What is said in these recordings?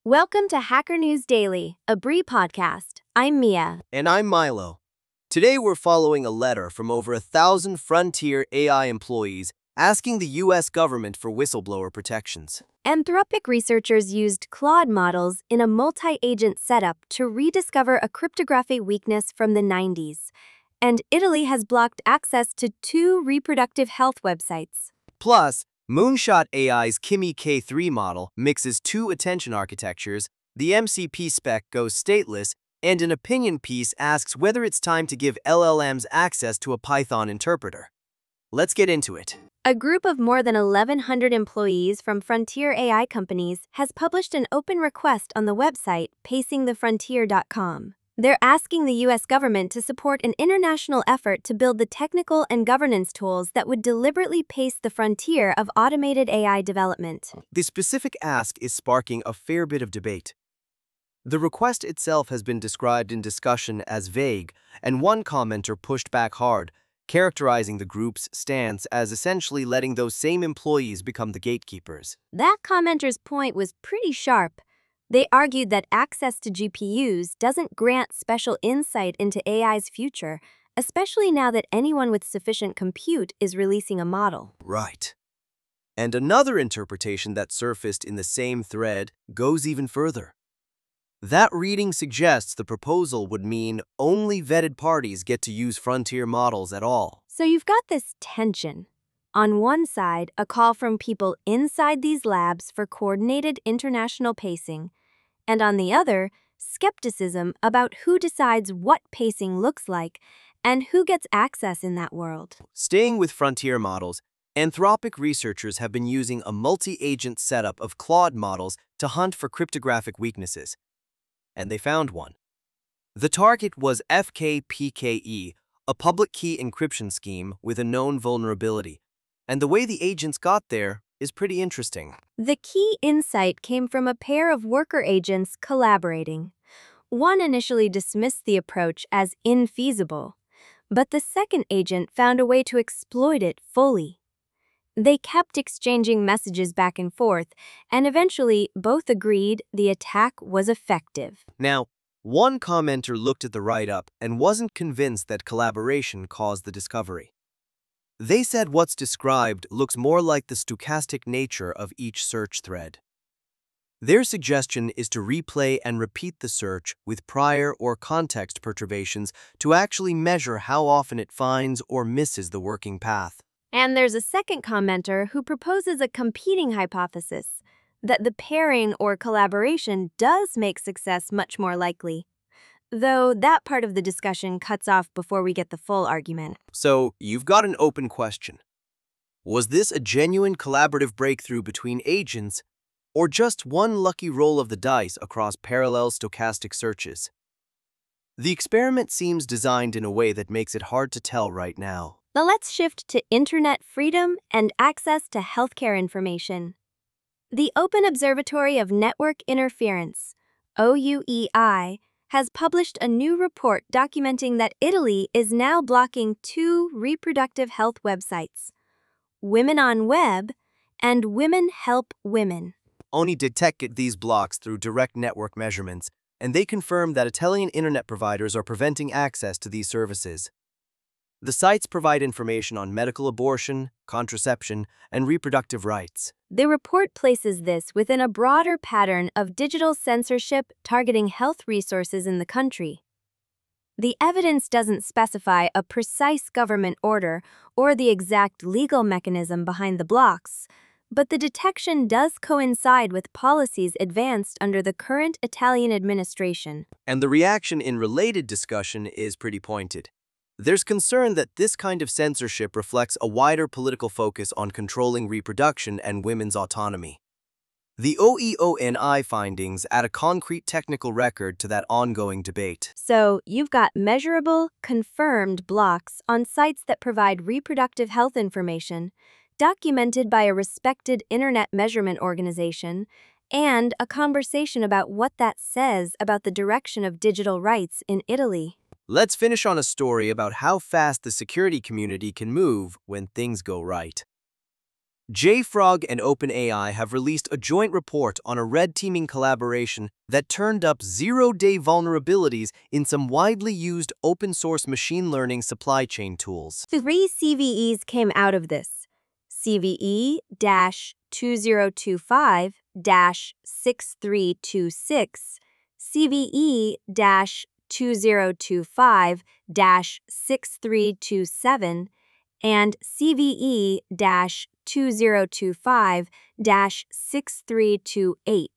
Welcome to Hacker News Daily, a Bree podcast. I'm Mia. And I'm Milo. Today we're following a letter from over 1,000 Frontier AI employees asking the U.S. government for whistleblower protections. Anthropic researchers used Claude models in a multi-agent setup to rediscover a cryptography weakness from the 90s. And Italy has blocked access to 2 reproductive health websites. Plus, Moonshot AI's Kimi K3 model mixes 2 attention architectures, the MCP spec goes stateless, and an opinion piece asks whether it's time to give LLMs access to a Python interpreter. Let's get into it. A group of more than 1,100 employees from Frontier AI companies has published an open request on the website pacingthefrontier.com. They're asking the U.S. government to support an international effort to build the technical and governance tools that would deliberately pace the frontier of automated AI development. The specific ask is sparking a fair bit of debate. The request itself has been described in discussion as vague, and one commenter pushed back hard, characterizing the group's stance as essentially letting those same employees become the gatekeepers. That commenter's point was pretty sharp. They argued that access to GPUs doesn't grant special insight into AI's future, especially now that anyone with sufficient compute is releasing a model. Right. And another interpretation that surfaced in the same thread goes even further. That reading suggests the proposal would mean only vetted parties get to use frontier models at all. So you've got this tension. On one side, a call from people inside these labs for coordinated international pacing, and on the other, skepticism about who decides what pacing looks like and who gets access in that world. Staying with frontier models, Anthropic researchers have been using a multi-agent setup of Claude models to hunt for cryptographic weaknesses. And they found one. The target was FKPKE, a public key encryption scheme with a known vulnerability. And the way the agents got there is pretty interesting. The key insight came from a pair of worker agents collaborating. One initially dismissed the approach as infeasible, but the second agent found a way to exploit it fully. They kept exchanging messages back and forth, and eventually both agreed the attack was effective. Now, one commenter looked at the write-up and wasn't convinced that collaboration caused the discovery. They said what's described looks more like the stochastic nature of each search thread. Their suggestion is to replay and repeat the search with prior or context perturbations to actually measure how often it finds or misses the working path. And there's a second commenter who proposes a competing hypothesis, that the pairing or collaboration does make success much more likely. Though that part of the discussion cuts off before we get the full argument. So, you've got an open question. Was this a genuine collaborative breakthrough between agents, or just one lucky roll of the dice across parallel stochastic searches? The experiment seems designed in a way that makes it hard to tell right now. Now let's shift to internet freedom and access to healthcare information. The Open Observatory of Network Interference, OUEI, has published a new report documenting that Italy is now blocking 2 reproductive health websites, Women on Web and Women Help Women. ONI detected these blocks through direct network measurements, and they confirmed that Italian internet providers are preventing access to these services. The sites provide information on medical abortion, contraception, and reproductive rights. The report places this within a broader pattern of digital censorship targeting health resources in the country. The evidence doesn't specify a precise government order or the exact legal mechanism behind the blocks, but the detection does coincide with policies advanced under the current Italian administration. And the reaction in related discussion is pretty pointed. There's concern that this kind of censorship reflects a wider political focus on controlling reproduction and women's autonomy. The OEONI findings add a concrete technical record to that ongoing debate. So, you've got measurable, confirmed blocks on sites that provide reproductive health information, documented by a respected internet measurement organization, and a conversation about what that says about the direction of digital rights in Italy. Let's finish on a story about how fast the security community can move when things go right. JFrog and OpenAI have released a joint report on a red teaming collaboration that turned up zero-day vulnerabilities in some widely used open-source machine learning supply chain tools. 3 CVEs came out of this. CVE-2025-6326, CVE-2025-6327, and CVE-2025-6328.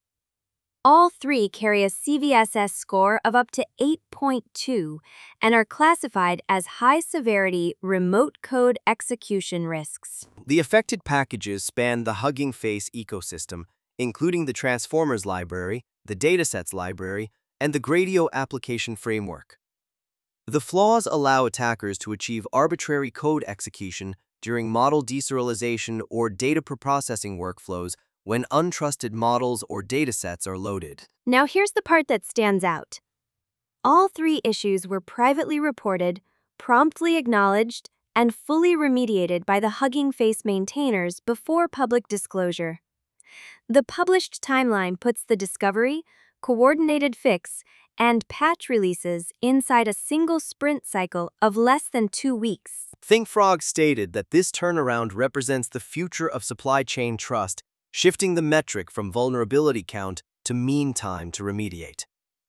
All three carry a CVSS score of up to 8.2 and are classified as high-severity remote code execution risks. The affected packages span the Hugging Face ecosystem, including the Transformers library, the Datasets library, and the Gradio application framework. The flaws allow attackers to achieve arbitrary code execution during model deserialization or data preprocessing workflows when untrusted models or datasets are loaded. Now here's the part that stands out. All three issues were privately reported, promptly acknowledged, and fully remediated by the Hugging Face maintainers before public disclosure. The published timeline puts the discovery, coordinated fix, and patch releases inside a single sprint cycle of less than 2 weeks. ThinkFrog stated that this turnaround represents the future of supply chain trust, shifting the metric from vulnerability count to mean time to remediate.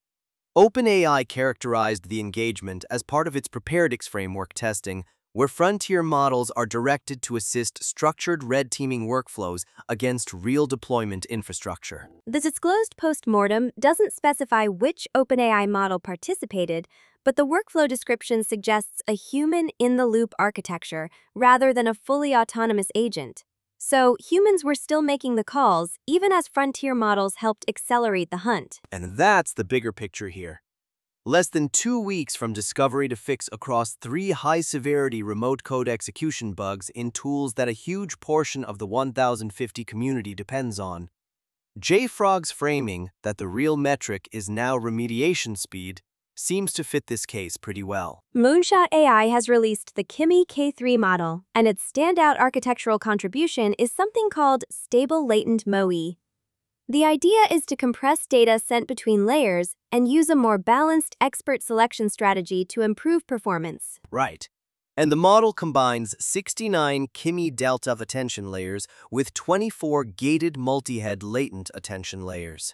OpenAI characterized the engagement as part of its Preparedix framework testing, where frontier models are directed to assist structured red teaming workflows against real deployment infrastructure. The disclosed postmortem doesn't specify which OpenAI model participated, but the workflow description suggests a human-in-the-loop architecture rather than a fully autonomous agent. So humans were still making the calls, even as frontier models helped accelerate the hunt. And that's the bigger picture here. Less than 2 weeks from discovery to fix across 3 high-severity remote code execution bugs in tools that a huge portion of the 1050 community depends on. JFrog's framing that the real metric is now remediation speed seems to fit this case pretty well. Moonshot AI has released the Kimi K3 model, and its standout architectural contribution is something called Stable Latent MOE. The idea is to compress data sent between layers and use a more balanced expert selection strategy to improve performance. Right. And the model combines 69 Kimi delta attention layers with 24 gated multi-head latent attention layers.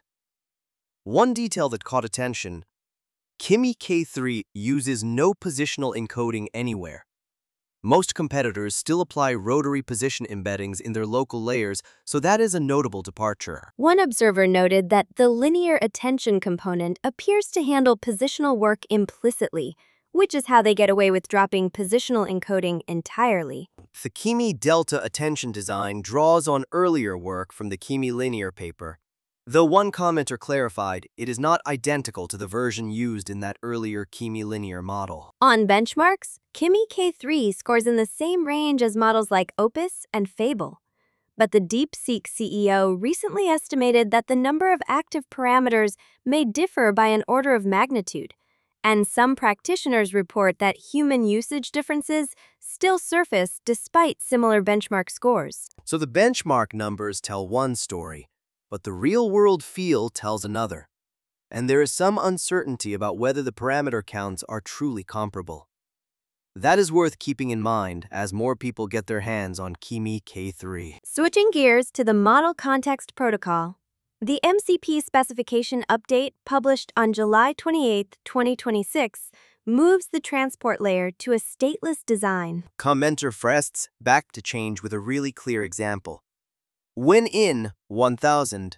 One detail that caught attention: Kimi K3 uses no positional encoding anywhere. Most competitors still apply rotary position embeddings in their local layers, so that is a notable departure. One observer noted that the linear attention component appears to handle positional work implicitly, which is how they get away with dropping positional encoding entirely. The Kimi delta attention design draws on earlier work from the Kimi linear paper. Though one commenter clarified, it is not identical to the version used in that earlier Kimi linear model. On benchmarks, Kimi K3 scores in the same range as models like Opus and Fable. But the DeepSeek CEO recently estimated that the number of active parameters may differ by an order of magnitude, and some practitioners report that human usage differences still surface despite similar benchmark scores. So the benchmark numbers tell one story, but the real-world feel tells another. And there is some uncertainty about whether the parameter counts are truly comparable. That is worth keeping in mind as more people get their hands on Kimi K3. Switching gears to the Model Context Protocol, the MCP specification update published on July 28, 2026, moves the transport layer to a stateless design. Commenter Frests back to change with a really clear example. When in 1000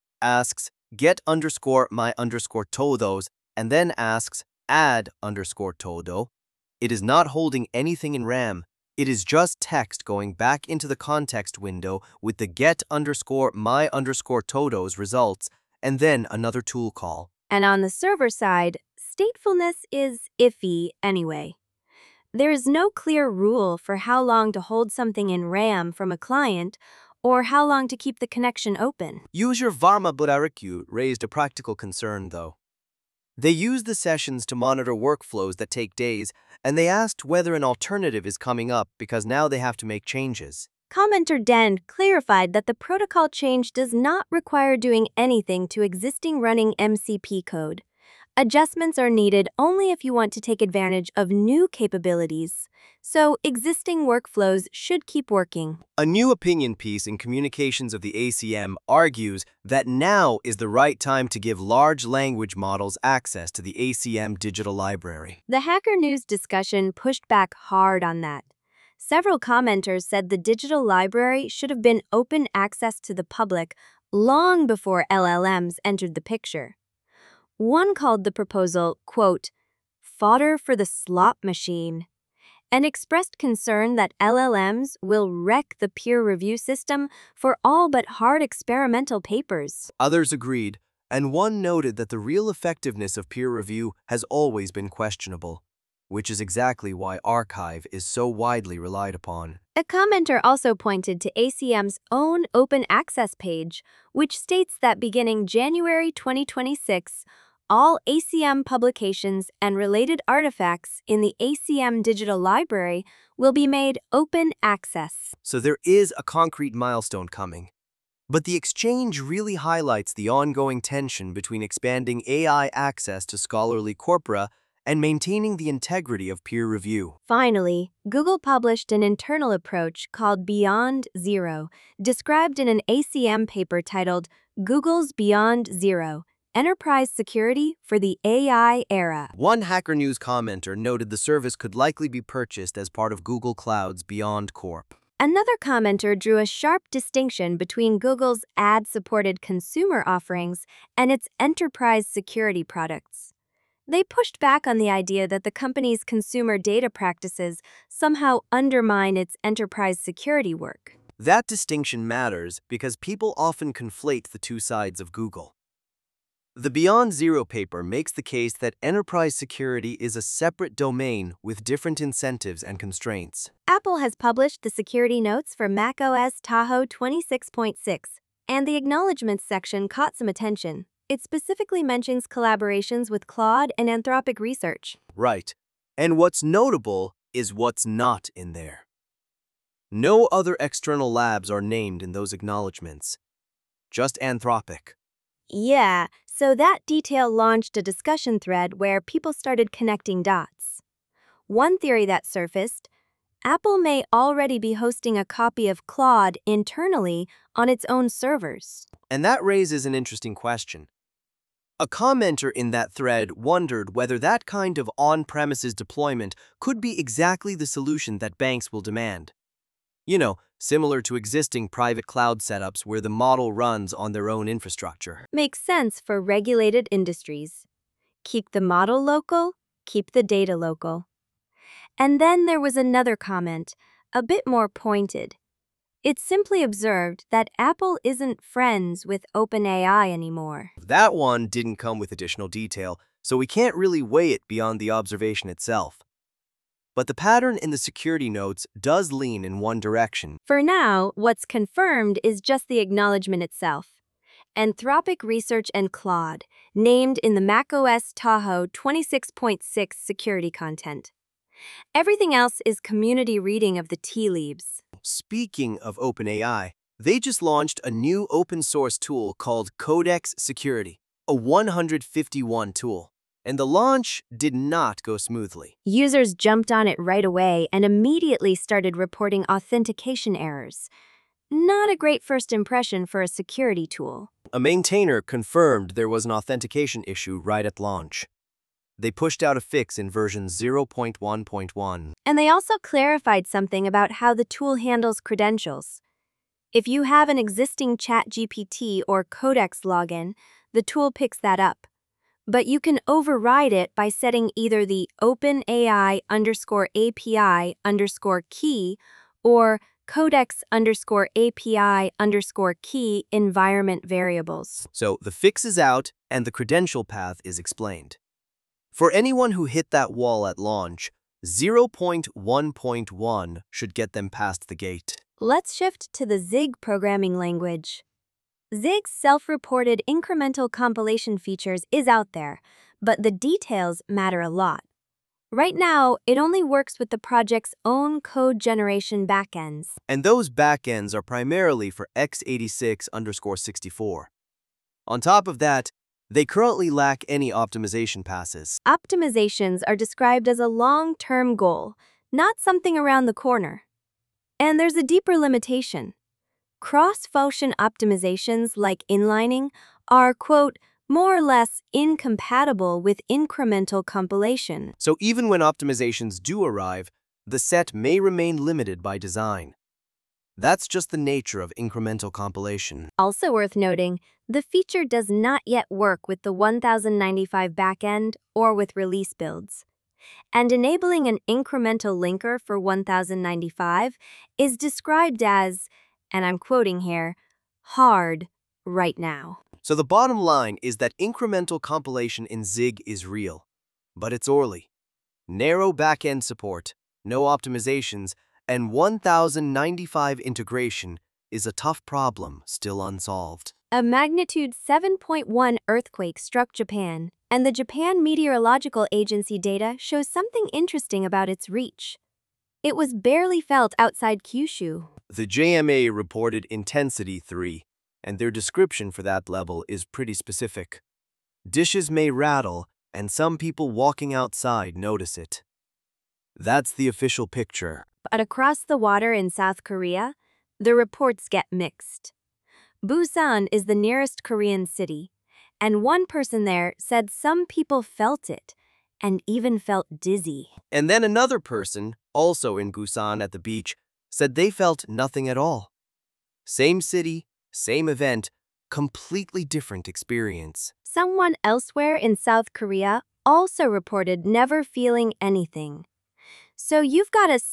asks get underscore my underscore todos and then asks add underscore todo, it is not holding anything in RAM. It is just text going back into the context window with the get underscore my underscore todos results and then another tool call. And on the server side, statefulness is iffy anyway. There is no clear rule for how long to hold something in RAM from a client or how long to keep the connection open. User Varma Budariku raised a practical concern, though. They use the sessions to monitor workflows that take days, and they asked whether an alternative is coming up because now they have to make changes. Commenter Den clarified that the protocol change does not require doing anything to existing running MCP code. Adjustments are needed only if you want to take advantage of new capabilities, so existing workflows should keep working. A new opinion piece in Communications of the ACM argues that now is the right time to give large language models access to the ACM digital library. The Hacker News discussion pushed back hard on that. Several commenters said the digital library should have been open access to the public long before LLMs entered the picture. One called the proposal, quote, fodder for the slot machine, and expressed concern that LLMs will wreck the peer review system for all but hard experimental papers. Others agreed, and one noted that the real effectiveness of peer review has always been questionable, which is exactly why arXiv is so widely relied upon. A commenter also pointed to ACM's own open access page, which states that beginning January 2026, all ACM publications and related artifacts in the ACM Digital Library will be made open access. So there is a concrete milestone coming. But the exchange really highlights the ongoing tension between expanding AI access to scholarly corpora and maintaining the integrity of peer review. Finally, Google published an internal approach called Beyond Zero, described in an ACM paper titled Google's Beyond Zero: Enterprise Security for the AI Era. One Hacker News commenter noted the service could likely be purchased as part of Google Cloud's Beyond Corp. Another commenter drew a sharp distinction between Google's ad-supported consumer offerings and its enterprise security products. They pushed back on the idea that the company's consumer data practices somehow undermine its enterprise security work. That distinction matters because people often conflate the two sides of Google. The Beyond Zero paper makes the case that enterprise security is a separate domain with different incentives and constraints. Apple has published the security notes for macOS Tahoe 26.6, and the acknowledgments section caught some attention. It specifically mentions collaborations with Claude and Anthropic Research. Right. And what's notable is what's not in there. No other external labs are named in those acknowledgments. Just Anthropic. Yeah, so that detail launched a discussion thread where people started connecting dots. One theory that surfaced: Apple may already be hosting a copy of Claude internally on its own servers. And that raises an interesting question. A commenter in that thread wondered whether that kind of on-premises deployment could be exactly the solution that banks will demand. Similar to existing private cloud setups where the model runs on their own infrastructure. Makes sense for regulated industries. Keep the model local, keep the data local. And then there was another comment, a bit more pointed. It simply observed that Apple isn't friends with OpenAI anymore. That one didn't come with additional detail, so we can't really weigh it beyond the observation itself. But the pattern in the security notes does lean in one direction. For now, what's confirmed is just the acknowledgement itself. Anthropic Research and Claude, named in the macOS Tahoe 26.6 security content. Everything else is community reading of the tea leaves. Speaking of OpenAI, they just launched a new open-source tool called Codex Security, a 151 tool. And the launch did not go smoothly. Users jumped on it right away and immediately started reporting authentication errors. Not a great first impression for a security tool. A maintainer confirmed there was an authentication issue right at launch. They pushed out a fix in version 0.1.1. And they also clarified something about how the tool handles credentials. If you have an existing ChatGPT or Codex login, the tool picks that up. But you can override it by setting either the OpenAI_API_key or Codex_API_key environment variables. So the fix is out and the credential path is explained. For anyone who hit that wall at launch, 0.1.1 should get them past the gate. Let's shift to the Zig programming language. Zig's self-reported incremental compilation features is out there, but the details matter a lot. Right now, it only works with the project's own code generation backends. And those backends are primarily for x86_64. On top of that, they currently lack any optimization passes. Optimizations are described as a long-term goal, not something around the corner. And there's a deeper limitation. Cross-function optimizations like inlining are, quote, more or less incompatible with incremental compilation. So even when optimizations do arrive, the set may remain limited by design. That's just the nature of incremental compilation. Also worth noting, the feature does not yet work with the 1095 backend or with release builds. And enabling an incremental linker for 1095 is described as, and I'm quoting here, hard right now. So the bottom line is that incremental compilation in Zig is real, but it's early. Narrow backend support, no optimizations, and 1095 integration is a tough problem still unsolved. A magnitude 7.1 earthquake struck Japan, and the Japan Meteorological Agency data shows something interesting about its reach. It was barely felt outside Kyushu. The JMA reported intensity 3, and their description for that level is pretty specific. Dishes may rattle, and some people walking outside notice it. That's the official picture. But across the water in South Korea, the reports get mixed. Busan is the nearest Korean city, and one person there said some people felt it, and even felt dizzy. And then another person, also in Busan at the beach, said they felt nothing at all. Same city, same event, completely different experience. Someone elsewhere in South Korea also reported never feeling anything. So you've got a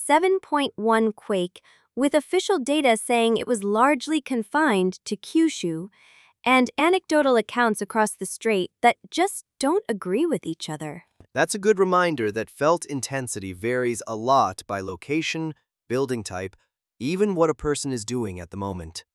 7.1 quake with official data saying it was largely confined to Kyushu, and anecdotal accounts across the strait that just don't agree with each other. That's a good reminder that felt intensity varies a lot by location, building type, even what a person is doing at the moment.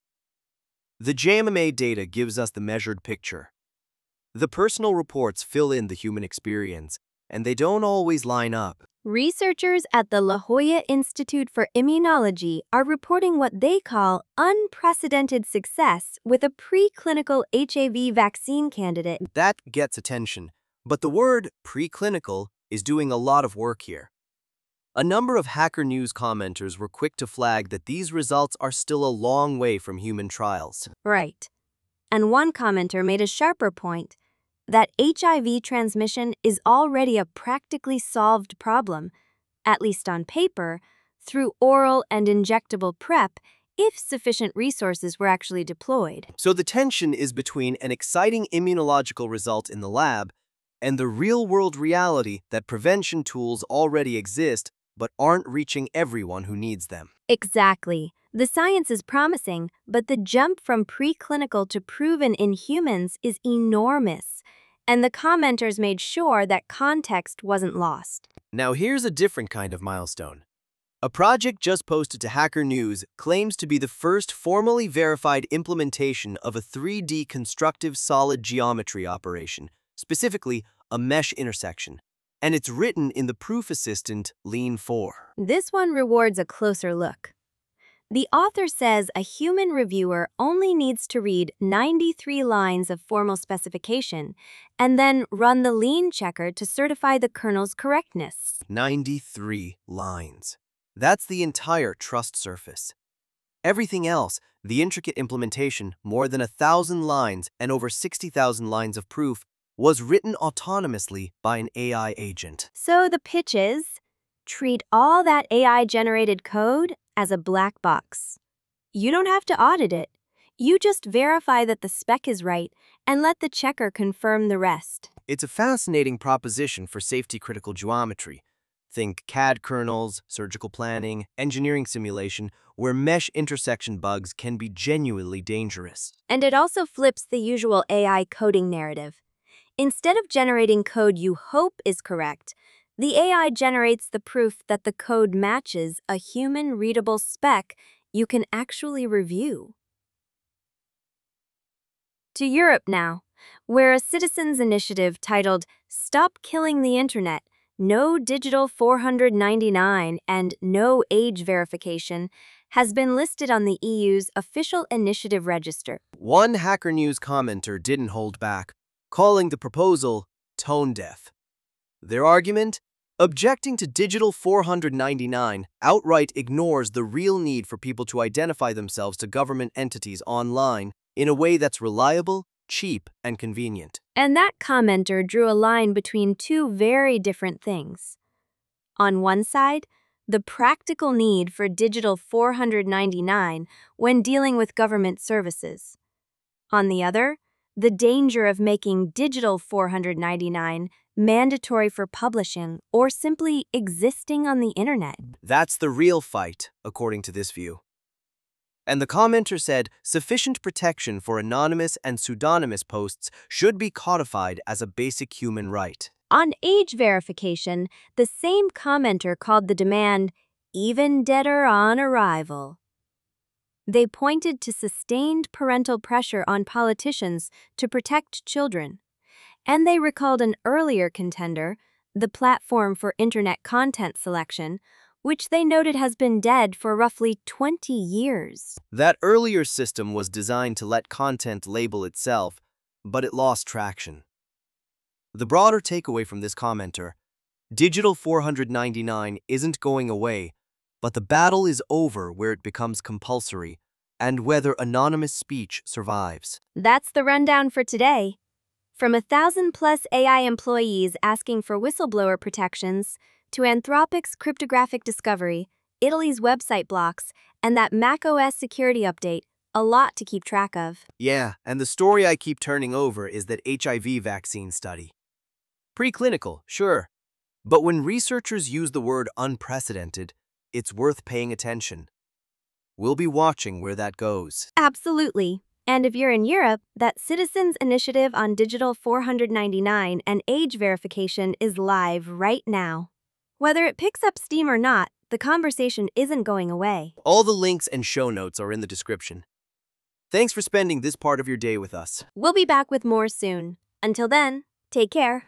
The JMA data gives us the measured picture. The personal reports fill in the human experience, and they don't always line up. Researchers at the La Jolla Institute for Immunology are reporting what they call unprecedented success with a preclinical HIV vaccine candidate. That gets attention, but the word preclinical is doing a lot of work here. A number of Hacker News commenters were quick to flag that these results are still a long way from human trials. Right. And one commenter made a sharper point that HIV transmission is already a practically solved problem, at least on paper, through oral and injectable PrEP if sufficient resources were actually deployed. So the tension is between an exciting immunological result in the lab and the real-world reality that prevention tools already exist but aren't reaching everyone who needs them. Exactly. The science is promising, but the jump from preclinical to proven in humans is enormous, and the commenters made sure that context wasn't lost. Now here's a different kind of milestone. A project just posted to Hacker News claims to be the first formally verified implementation of a 3D constructive solid geometry operation, specifically a mesh intersection. And it's written in the proof assistant Lean 4. This one rewards a closer look. The author says a human reviewer only needs to read 93 lines of formal specification and then run the lean checker to certify the kernel's correctness. 93 lines. That's the entire trust surface. Everything else, the intricate implementation, more than 1,000 lines and over 60,000 lines of proof, was written autonomously by an AI agent. So the pitch is, treat all that AI-generated code as a black box. You don't have to audit it. You just verify that the spec is right and let the checker confirm the rest. It's a fascinating proposition for safety-critical geometry. Think CAD kernels, surgical planning, engineering simulation, where mesh intersection bugs can be genuinely dangerous. And it also flips the usual AI coding narrative. Instead of generating code you hope is correct, the AI generates the proof that the code matches a human-readable spec you can actually review. To Europe now, where a citizens' initiative titled Stop Killing the Internet No Digital 499 and no age verification has been listed on the EU's official initiative register. One Hacker News commenter didn't hold back, calling the proposal tone deaf. Their argument? Objecting to Digital 499 outright ignores the real need for people to identify themselves to government entities online in a way that's reliable, cheap, and convenient. And that commenter drew a line between two very different things. On one side, the practical need for Digital 499 when dealing with government services. On the other, the danger of making Digital 499 mandatory for publishing or simply existing on the internet. That's the real fight, according to this view. And the commenter said sufficient protection for anonymous and pseudonymous posts should be codified as a basic human right. On age verification, the same commenter called the demand even deader on arrival. They pointed to sustained parental pressure on politicians to protect children. And they recalled an earlier contender, the Platform for Internet Content Selection, which they noted has been dead for roughly 20 years. That earlier system was designed to let content label itself, but it lost traction. The broader takeaway from this commenter, Digital 499 isn't going away, but the battle is over where it becomes compulsory, and whether anonymous speech survives. That's the rundown for today. From 1,000+ AI employees asking for whistleblower protections, to Anthropic's cryptographic discovery, Italy's website blocks, and that macOS security update, a lot to keep track of. Yeah, and the story I keep turning over is that HIV vaccine study. Preclinical, sure, but when researchers use the word unprecedented, it's worth paying attention. We'll be watching where that goes. Absolutely. And if you're in Europe, that Citizens Initiative on Digital 499 and age verification is live right now. Whether it picks up steam or not, the conversation isn't going away. All the links and show notes are in the description. Thanks for spending this part of your day with us. We'll be back with more soon. Until then, take care.